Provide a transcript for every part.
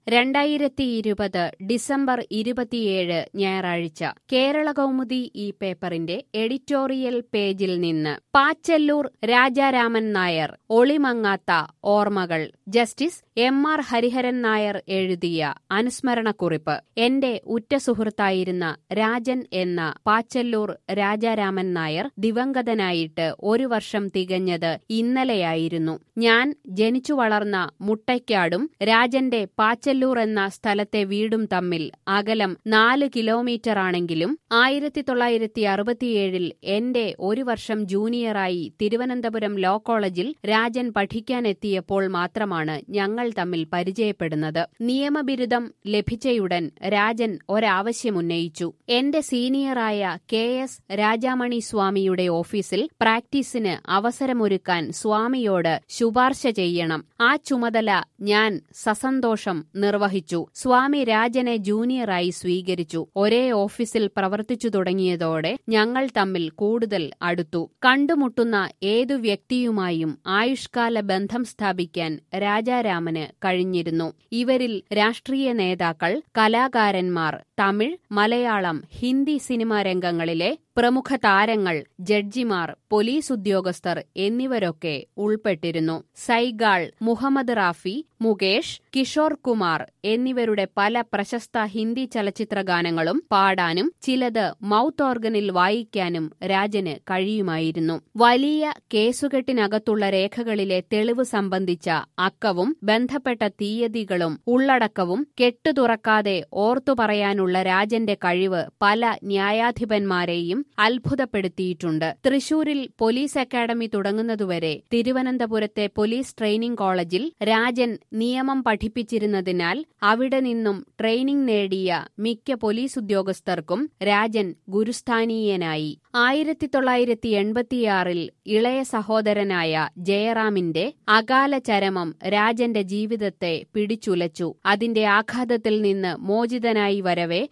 2020 December 27 ഞായറാഴ്ച കേരളകൗമുദി ഈ പേപ്പറിന്റെ എഡിറ്റോറിയൽ പേജിൽ നിന്ന് പാച്ചല്ലൂർ രാജാരാമൻ നായർ ഒളിമങ്ങാത്ത ഓർമ്മകൾ ജസ്റ്റിസ് എം.ആർ. ഹരിഹരൻ നായർ എഴുതിയ അനുസ്മരണക്കുറിപ്പ്. എന്റെ ഉറ്റ സുഹൃത്തായിരുന്ന രാജൻ എന്ന പാച്ചല്ലൂർ രാജാരാമൻ നായർ ദിവംഗതനായിട്ട് 1 വർഷം തികഞ്ഞത് ഇന്നലെയായിരുന്നു. ഞാൻ ജനിച്ചു വളർന്ന മുട്ടയ്ക്കാടും രാജന്റെ പാച്ചല്ലൂർ എന്ന സ്ഥലത്തെ വീടും തമ്മിൽ അകലം 4 കിലോമീറ്ററാണെങ്കിലും 1967 എന്റെ 1 വർഷം ജൂനിയറായി തിരുവനന്തപുരം ലോ കോളേജിൽ രാജൻ പഠിക്കാനെത്തിയപ്പോൾ മാത്രമാണ് ഞങ്ങൾ തമ്മിൽ പരിചയപ്പെടുന്നത്. നിയമബിരുദം ലഭിച്ചയുടൻ രാജൻ ഒരാവശ്യമുന്നയിച്ചു. എന്റെ സീനിയറായ കെ.എസ്. രാജാമണി സ്വാമിയുടെ ഓഫീസിൽ പ്രാക്ടീസിന് അവസരമൊരുക്കാൻ സ്വാമിയോട് ശുപാർശ ചെയ്യണം. ആ ചുമതല ഞാൻ സസന്തോഷം നിർവഹിച്ചു. സ്വാമി രാജനെ ജൂനിയറായി സ്വീകരിച്ചു. ഒരേ ഓഫീസിൽ പ്രവർത്തിച്ചു തുടങ്ങിയതോടെ ഞങ്ങൾ തമ്മിൽ കൂടുതൽ അടുത്തു. കണ്ടുമുട്ടുന്ന ഏതു വ്യക്തിയുമായും ആയുഷ്കാല ബന്ധം സ്ഥാപിക്കാൻ രാജാരാമന് കഴിഞ്ഞിരുന്നു. ഇവരിൽ രാഷ്ട്രീയ നേതാക്കൾ, കലാകാരന്മാർ, തമിഴ്, മലയാളം, ഹിന്ദി സിനിമാ രംഗങ്ങളിലെ പ്രമുഖ താരങ്ങൾ, ജഡ്ജിമാർ, പോലീസ് ഉദ്യോഗസ്ഥർ എന്നിവരൊക്കെ ഉൾപ്പെട്ടിരുന്നു. സൈഗാൾ, മുഹമ്മദ് റാഫി, മുകേഷ്, കിഷോർ കുമാർ എന്നിവരുടെ പല പ്രശസ്ത ഹിന്ദി ചലച്ചിത്ര ഗാനങ്ങളും പാടാനും ചിലത് മൗത്ത് ഓർഗനിൽ വായിക്കാനും രാജന് കഴിയുമായിരുന്നു. വലിയ കേസുകെട്ടിനകത്തുള്ള രേഖകളിലെ തെളിവ് സംബന്ധിച്ച അക്കവും ബന്ധപ്പെട്ട തീയതികളും ഉള്ളടക്കവും കെട്ടുതുറക്കാതെ ഓർത്തു പറയാനുള്ള രാജന്റെ കഴിവ് പല ന്യായാധിപന്മാരെയും അത്ഭുതപ്പെടുത്തിയിട്ടുണ്ട്. തൃശൂരിൽ പോലീസ് അക്കാദമി തുടങ്ങുന്നതുവരെ തിരുവനന്തപുരത്തെ പോലീസ് ട്രെയിനിംഗ് കോളേജിൽ രാജൻ നിയമം പഠിപ്പിച്ചിരുന്നതിനാൽ അവിടെ നിന്നും ട്രെയിനിംഗ് നേടിയ മിക്ക പോലീസ് ഉദ്യോഗസ്ഥർക്കും രാജൻ ഗുരുസ്ഥാനീയനായി. 1986 ഇളയ സഹോദരനായ ജയറാമിന്റെ അകാല ചരമം രാജന്റെ ജീവിതത്തെ പിടിച്ചുലച്ചു. അതിന്റെ ആഘാതത്തിൽ നിന്ന് മോചിതനായി വരവെ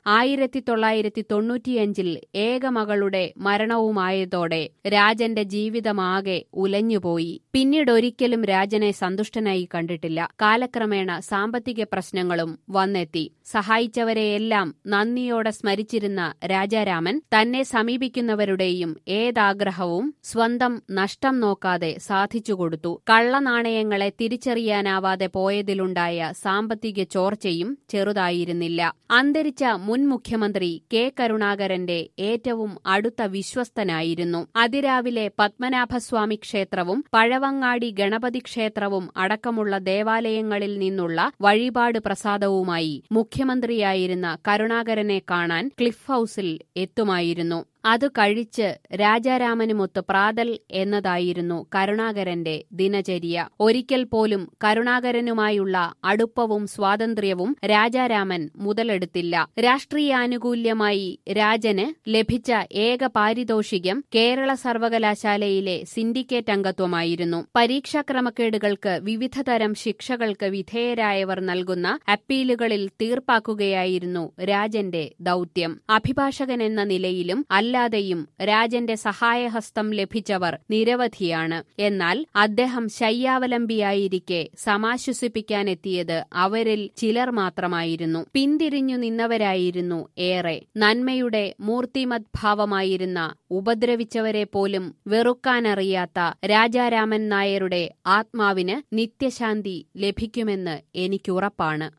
1995 ഏകമകളുടെ മരണവുമായതോടെ രാജന്റെ ജീവിതമാകെ ഉലഞ്ഞുപോയി. പിന്നീടൊരിക്കലും രാജനെ സന്തുഷ്ടനായി കണ്ടിട്ടില്ല. കാലക്രമേണ സാമ്പത്തിക പ്രശ്നങ്ങളും വന്നെത്തി. സഹായിച്ചവരെയെല്ലാം നന്ദിയോടെ സ്മരിച്ചിരുന്ന രാജാരാമൻ തന്നെ സമീപിക്കുന്നവരുടെയും ഏതാഗ്രഹവും സ്വന്തം നഷ്ടം നോക്കാതെ സാധിച്ചുകൊടുത്തു. കള്ളനാണയങ്ങളെ തിരിച്ചറിയാനാവാതെ പോയതിലുണ്ടായ സാമ്പത്തിക ചോർച്ചയും ചെറുതായിരുന്നില്ല. അന്തരിച്ച മുൻ മുഖ്യമന്ത്രി കെ. കരുണാകരന്റെ ഏറ്റവും അടുത്ത വിശ്വസ്തനായിരുന്നു. അതിരാവിലെ പത്മനാഭസ്വാമി ക്ഷേത്രവും പഴവങ്ങാടി ഗണപതി ക്ഷേത്രവും അടക്കമുള്ള ദേവാലയങ്ങളിൽ നിന്നുള്ള വഴിപാട് പ്രസാദവുമായി മുഖ്യമന്ത്രിയായിരുന്ന കരുണാകരനെ കാണാൻ ക്ലിഫ് ഹൌസിൽ എത്തുമായിരുന്നു. അത് കഴിച്ച് രാജാരാമനുമൊത്ത് പ്രാതൽ എന്നതായിരുന്നു കരുണാകരന്റെ ദിനചര്യ. ഒരിക്കൽ പോലും കരുണാകരനുമായുള്ള അടുപ്പവും സ്വാതന്ത്ര്യവും രാജാരാമൻ മുതലെടുത്തില്ല. രാഷ്ട്രീയാനുകൂല്യമായി രാജന് ലഭിച്ച ഏക പാരിതോഷികം കേരള സർവകലാശാലയിലെ സിൻഡിക്കേറ്റ് അംഗത്വമായിരുന്നു. പരീക്ഷാക്രമക്കേടുകൾക്ക് വിവിധതരം ശിക്ഷകൾക്ക് വിധേയരായവർ നൽകുന്ന അപ്പീലുകളിൽ തീർപ്പാക്കുകയായിരുന്നു രാജന്റെ ദൗത്യം. അഭിഭാഷകനെന്ന നിലയിലും അല്ലാതെയും രാജന്റെ സഹായഹസ്തം ലഭിച്ചവർ നിരവധിയാണ്. എന്നാൽ അദ്ദേഹം ശയ്യാവലംബിയായിരിക്കെ സമാശ്വസിപ്പിക്കാനെത്തിയത് അവരിൽ ചിലർ മാത്രമായിരുന്നു. പിന്തിരിഞ്ഞു നിന്നവരായിരുന്നു ഏറെ. നന്മയുടെ മൂർത്തിമത് ഭാവമായിരുന്ന ഉപദ്രവിച്ചവരെ പോലും വെറുക്കാനറിയാത്ത രാജാരാമൻ നായരുടെ ആത്മാവിന് നിത്യശാന്തി ലഭിക്കുമെന്ന് എനിക്കുറപ്പാണ്.